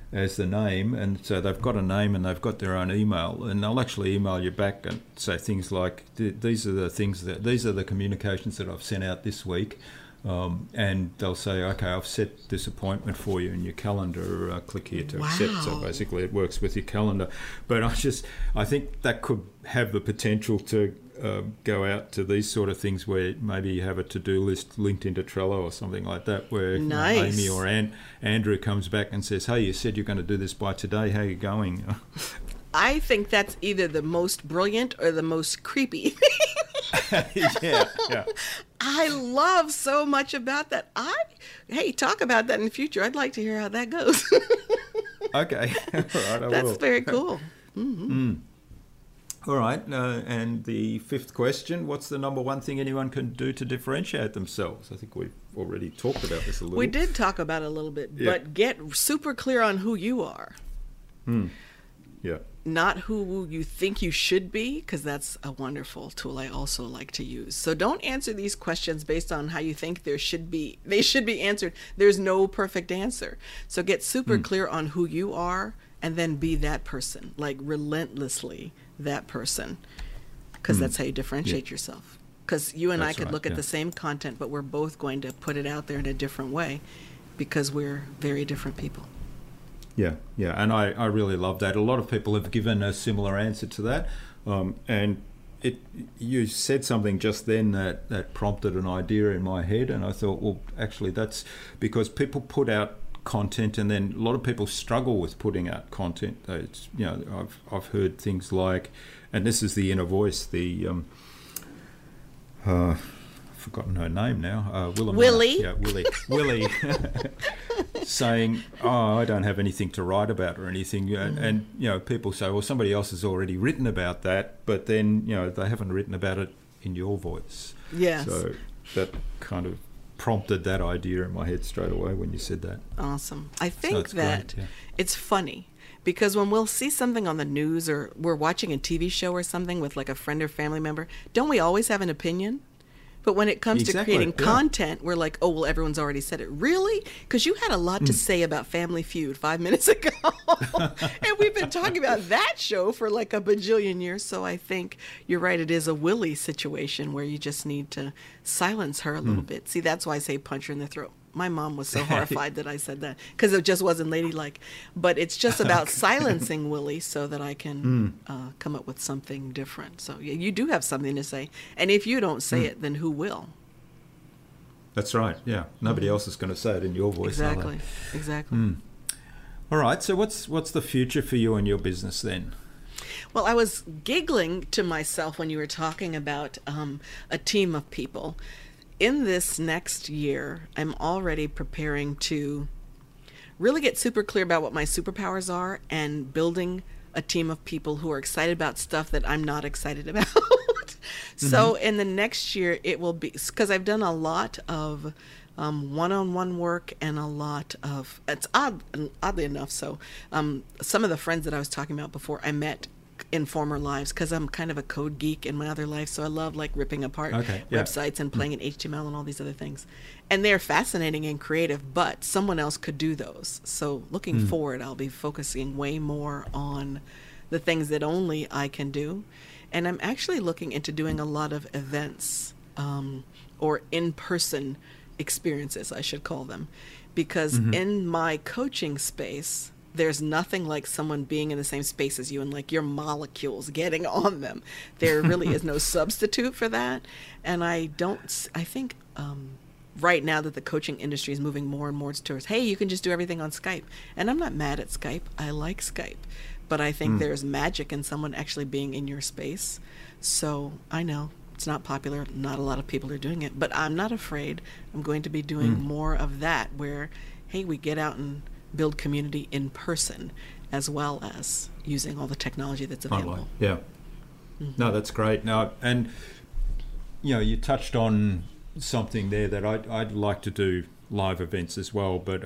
as the name, and so they've got a name and they've got their own email, and they'll actually email you back and say things like, these are the things that these are the communications that I've sent out this week. Um, and they'll say, okay, I've set this appointment for you in your calendar. Uh, click here to wow. accept. So basically, it works with your calendar. But I just, I think that could have the potential to uh, go out to these sort of things where maybe you have a to-do list linked into Trello or something like that, where nice. you know, Amy or An- Andrew comes back and says, hey, you said you're going to do this by today. How are you going? I think that's either the most brilliant or the most creepy. yeah, yeah. I love so much about that. I, hey, talk about that in the future. I'd like to hear how that goes. Okay, all right, I That's will. very cool. Mm-hmm. Mm. All right, uh, and the fifth question, what's the number one thing anyone can do to differentiate themselves? I think we've already talked about this a little. We did talk about it a little bit, Yeah. but get super clear on who you are. Mm. Yeah. Not who you think you should be, because that's a wonderful tool I also like to use. So don't answer these questions based on how you think there should be. They should be answered. There's no perfect answer. So get super mm. clear on who you are, and then be that person, like relentlessly that person, because mm. that's how you differentiate yeah. yourself. Because you and that's I could right, look at yeah. the same content, but we're both going to put it out there in a different way, because we're very different people. Yeah, yeah, and I, I really love that. A lot of people have given a similar answer to that, um, and it you said something just then that, that prompted an idea in my head, and I thought, well, actually that's because people put out content, and then a lot of people struggle with putting out content. It's, you know, I've I've heard things like, and this is the inner voice, the um, uh, I've forgotten her name now, uh, Willamette. Willie, yeah, Willie, Willie. saying, oh, I don't have anything to write about or anything. And, mm. and, you know, people say, well, somebody else has already written about that, but then, you know, they haven't written about it in your voice. Yes. So that kind of prompted that idea in my head straight away when you said that. Awesome. I think so that great, yeah. it's funny, because when we'll see something on the news, or we're watching a T V show or something with like a friend or family member, don't we always have an opinion? But when it comes exactly, to creating yeah. content, we're like, oh, well, everyone's already said it. Really? Because you had a lot to say about Family Feud five minutes ago. And we've been talking about that show for like a bajillion years. So I think you're right. It is a Willie situation where you just need to silence her a little mm. bit. See, that's why I say punch her in the throat. My mom was so horrified that I said that, because it just wasn't ladylike. But it's just about silencing Willie so that I can mm. uh, come up with something different. So yeah, you do have something to say. And if you don't say mm. it, then who will? That's right, yeah. Nobody mm. else is going to say it in your voice. Exactly, exactly. Mm. All right, so what's what's the future for you and your business then? Well, I was giggling to myself when you were talking about um, a team of people. In this next year, I'm already preparing to really get super clear about what my superpowers are, and building a team of people who are excited about stuff that I'm not excited about. Mm-hmm. So in the next year, it will be, because I've done a lot of um, one-on-one work and a lot of, it's odd, oddly enough, so um, some of the friends that I was talking about before, I met in former lives, because I'm kind of a code geek in my other life, so I love like ripping apart okay, yeah. websites and playing in H T M L and all these other things, and they're fascinating and creative, but someone else could do those. So looking mm. forward, I'll be focusing way more on the things that only I can do, and I'm actually looking into doing a lot of events um, or in-person experiences, I should call them, because mm-hmm. in my coaching space, there's nothing like someone being in the same space as you and like your molecules getting on them. There really is no substitute for that. And I don't, I think um, right now that the coaching industry is moving more and more towards, hey, you can just do everything on Skype. And I'm not mad at Skype. I like Skype. But I think mm. there's magic in someone actually being in your space. So I know it's not popular. Not a lot of people are doing it. But I'm not afraid. I'm going to be doing mm. more of that where, hey, we get out and build community in person, as well as using all the technology that's available. Online. Yeah. Mm-hmm. No, that's great. Now, and you know, you touched on something there that I'd, I'd like to do live events as well, but I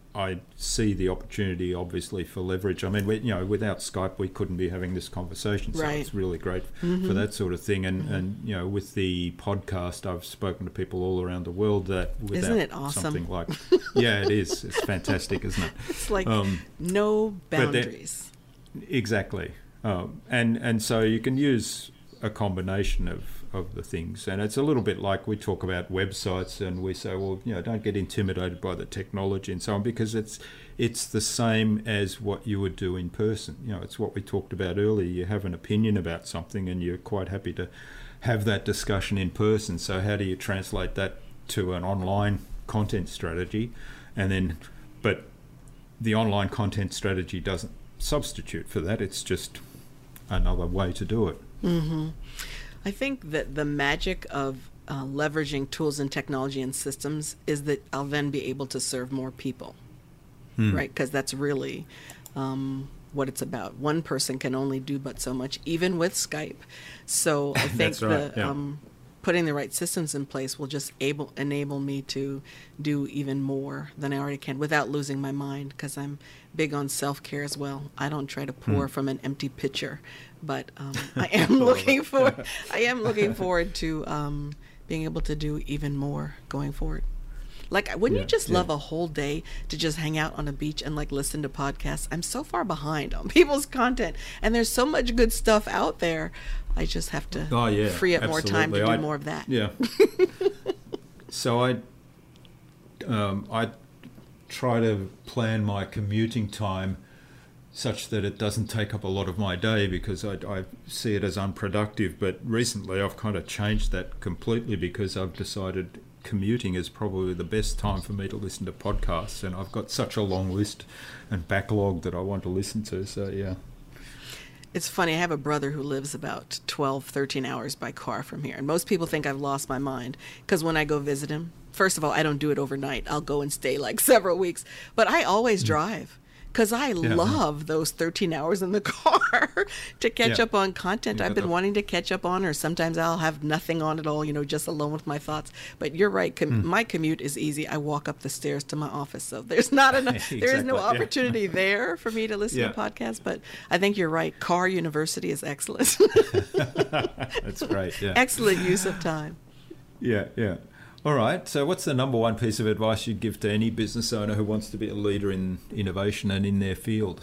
I see the opportunity, obviously, for leverage. I mean, we, you know, without Skype, we couldn't be having this conversation. So right. it's really great mm-hmm. for that sort of thing. And, mm-hmm. and you know, with the podcast, I've spoken to people all around the world that without isn't it awesome? Something like, yeah, it is. It's fantastic, isn't it? It's like um, no boundaries. Exactly. Um, and and so you can use a combination of. of the things, and it's a little bit like we talk about websites and we say, well, you know, don't get intimidated by the technology and so on, because it's it's the same as what you would do in person. You know, it's what we talked about earlier. You have an opinion about something and you're quite happy to have that discussion in person. So how do you translate that to an online content strategy? And then, but the online content strategy doesn't substitute for that. It's just another way to do it. Mm-hmm. I think that the magic of uh, leveraging tools and technology and systems is that I'll then be able to serve more people, hmm. right? Because that's really um, what it's about. One person can only do but so much, even with Skype. So I think that's right. the yeah. um, putting the right systems in place will just able enable me to do even more than I already can without losing my mind, because I'm big on self-care as well. I don't try to pour hmm. from an empty pitcher. But um, I am looking for, I am looking forward to um, being able to do even more going forward. Like, wouldn't yeah, you just yeah. love a whole day to just hang out on a beach and like listen to podcasts? I'm so far behind on people's content, and there's so much good stuff out there. I just have to oh, yeah, free up absolutely. more time to do I, more of that. Yeah. So I, um, I try to plan my commuting time such that it doesn't take up a lot of my day, because I, I see it as unproductive. But recently I've kind of changed that completely, because I've decided commuting is probably the best time for me to listen to podcasts, and I've got such a long list and backlog that I want to listen to. So yeah. It's funny, I have a brother who lives about twelve, thirteen hours by car from here, and most people think I've lost my mind, because when I go visit him, first of all, I don't do it overnight. I'll go and stay like several weeks, but I always mm. drive. Because I yeah, love yeah. those thirteen hours in the car to catch yeah. up on content I've been wanting to catch up on, or sometimes I'll have nothing on at all, you know, just alone with my thoughts. But you're right. Com- mm. My commute is easy. I walk up the stairs to my office. So there's not enough, exactly. there is no opportunity yeah. there for me to listen yeah. to podcasts. But I think you're right. Car University is excellent. That's great. Yeah. Excellent use of time. Yeah, yeah. All right, so what's the number one piece of advice you'd give to any business owner who wants to be a leader in innovation and in their field?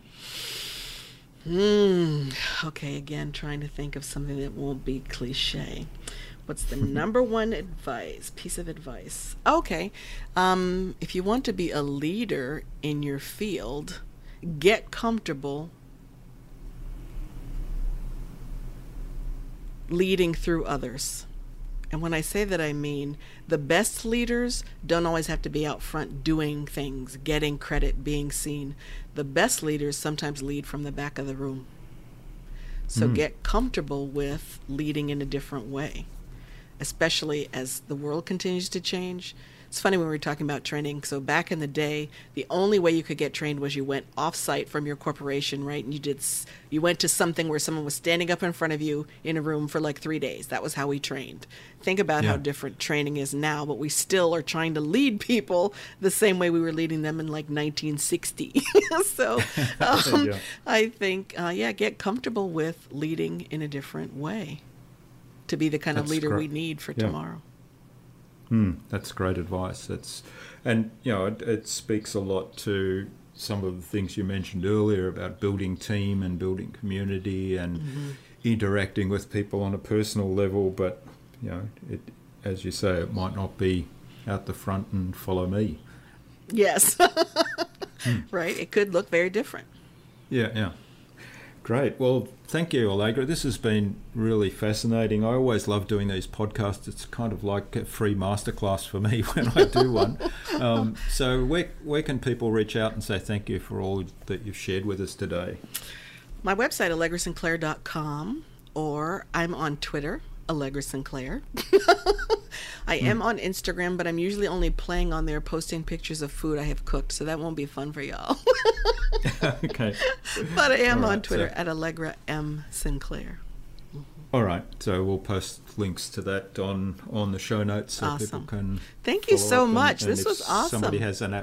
Hmm. Okay, again, trying to think of something that won't be cliche. What's the number one advice, piece of advice? Okay, um, if you want to be a leader in your field, get comfortable leading through others. And when I say that, I mean the best leaders don't always have to be out front doing things, getting credit, being seen. The best leaders sometimes lead from the back of the room. So mm. get comfortable with leading in a different way, especially as the world continues to change. It's funny when we were talking about training. So back in the day, the only way you could get trained was you went off-site from your corporation, right? And you did, you went to something where someone was standing up in front of you in a room for like three days. That was how we trained. Think about yeah. how different training is now, but we still are trying to lead people the same way we were leading them in like nineteen sixty. So um, yeah. I think, uh, yeah, get comfortable with leading in a different way to be the kind That's of leader great. we need for yeah. tomorrow. Hmm, that's great advice. That's, and you know, it, it speaks a lot to some of the things you mentioned earlier about building team and building community and mm-hmm. interacting with people on a personal level. But you know, it, as you say, it might not be out the front and follow me. Yes, hmm. right. It could look very different. Yeah, yeah. Great. Well, thank you, Allegra. This has been really fascinating. I always love doing these podcasts. It's kind of like a free masterclass for me when I do one. Um, so where, where can people reach out and say thank you for all that you've shared with us today? My website, allegra sinclair dot com, or I'm on Twitter, Allegra Sinclair. I am mm. on Instagram, but I'm usually only playing on there, posting pictures of food I have cooked, so that won't be fun for y'all. Okay. But I am right, on Twitter so. at Allegra M. Sinclair. Mm-hmm. All right. So we'll post links to that on, on the show notes so awesome. people can Thank you so much. And, and this was awesome. Somebody has an app.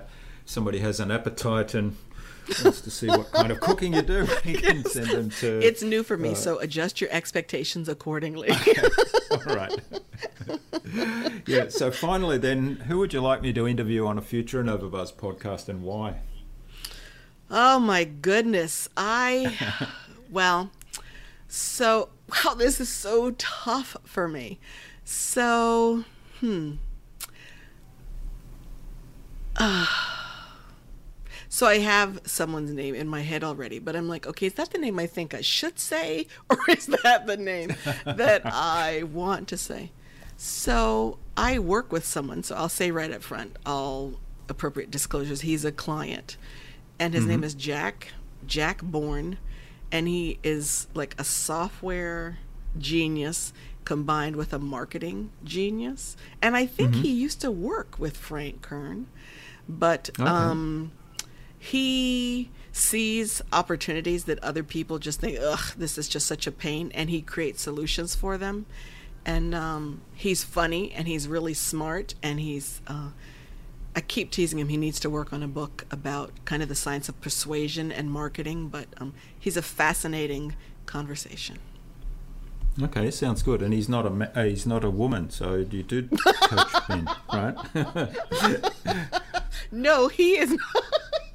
somebody has an appetite and wants to see what kind of cooking you do, you can Yes. send them to... It's new for me, uh, so adjust your expectations accordingly. All right. Yeah, so finally then, who would you like me to interview on a future InnovaBuzz podcast and why? Oh my goodness. I, well, so, wow, this is so tough for me. So, hmm. Uh, so I have someone's name in my head already, but I'm like, okay, is that the name I think I should say? Or is that the name that I want to say? So I work with someone, so I'll say right up front, all appropriate disclosures, he's a client. And his mm-hmm. name is Jack, Jack Bourne, and he is like a software genius combined with a marketing genius. And I think mm-hmm. he used to work with Frank Kern, but okay. um, he sees opportunities that other people just think, ugh, this is just such a pain, and he creates solutions for them. And um, he's funny, and he's really smart, and he's... Uh, I keep teasing him he needs to work on a book about kind of the science of persuasion and marketing, but um, he's a fascinating conversation. Okay, sounds good. And he's not a ma- uh, he's not a woman, so you do coach men, right? No, he is not.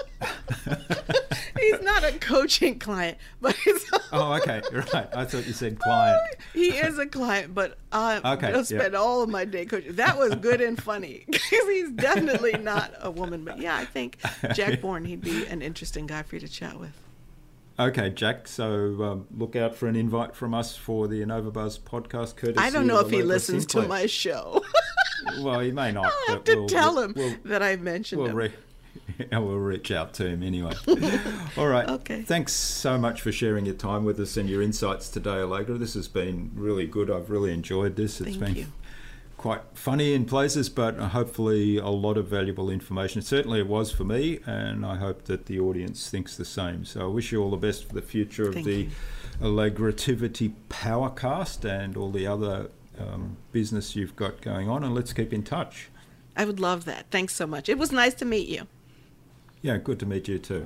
He's not a coaching client, but he's... Oh, okay, right. I thought you said client. He is a client, but I okay, don't spend yeah. all of my day coaching. That was good and funny, because he's definitely not a woman. But yeah, I think Jack Bourne, he'd be an interesting guy for you to chat with. Okay, Jack, so um, look out for an invite from us for the InnovaBuzz podcast courtesy I don't know of if he Allegra listens Sinclair. to my show. Well, he may not. I'll have but to we'll, tell we'll, him we'll, that I mentioned we'll him. Re- we'll reach out to him anyway. All right. Okay. Thanks so much for sharing your time with us and your insights today, Allegra. This has been really good. I've really enjoyed this. It's Thank been you. quite funny in places, but hopefully a lot of valuable information. Certainly it was for me, and I hope that the audience thinks the same. So I wish you all the best for the future of Thank the you. Allegrativity Powercast and all the other um, business you've got going on, and let's keep in touch. I would love that. Thanks so much. It was nice to meet you. Yeah, good to meet you too.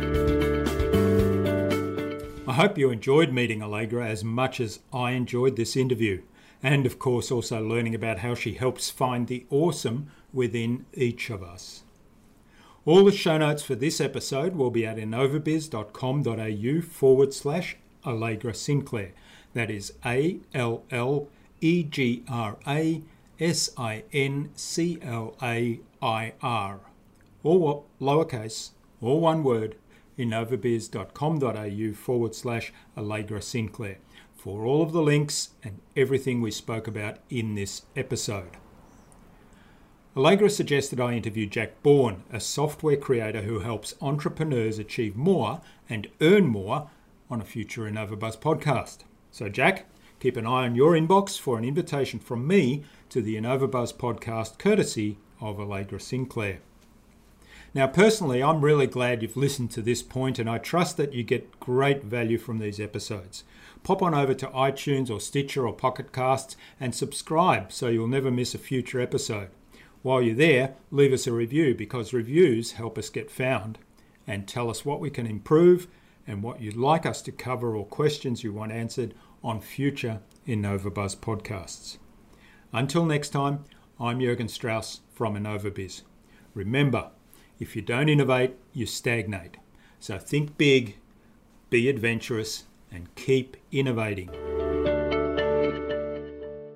I hope you enjoyed meeting Allegra as much as I enjoyed this interview, and of course also learning about how she helps find the awesome within each of us. All the show notes for this episode will be at innovabiz.com.au forward slash Allegra Sinclair. That is A L L E G R A S I N C L A I R. All lowercase, all one word, innovabiz.com.au forward slash Allegra Sinclair for all of the links and everything we spoke about in this episode. Allegra suggested I interview Jack Bourne, a software creator who helps entrepreneurs achieve more and earn more on a future InnovaBuzz podcast. So Jack, keep an eye on your inbox for an invitation from me to the InnovaBuzz podcast courtesy of Allegra Sinclair. Now, personally, I'm really glad you've listened to this point, and I trust that you get great value from these episodes. Pop on over to iTunes or Stitcher or Pocket Casts and subscribe so you'll never miss a future episode. While you're there, leave us a review because reviews help us get found, and tell us what we can improve and what you'd like us to cover or questions you want answered on future InnovaBuzz podcasts. Until next time, I'm Jürgen Strauss from InnovaBiz. Remember, if you don't innovate, you stagnate. So think big, be adventurous, and keep innovating.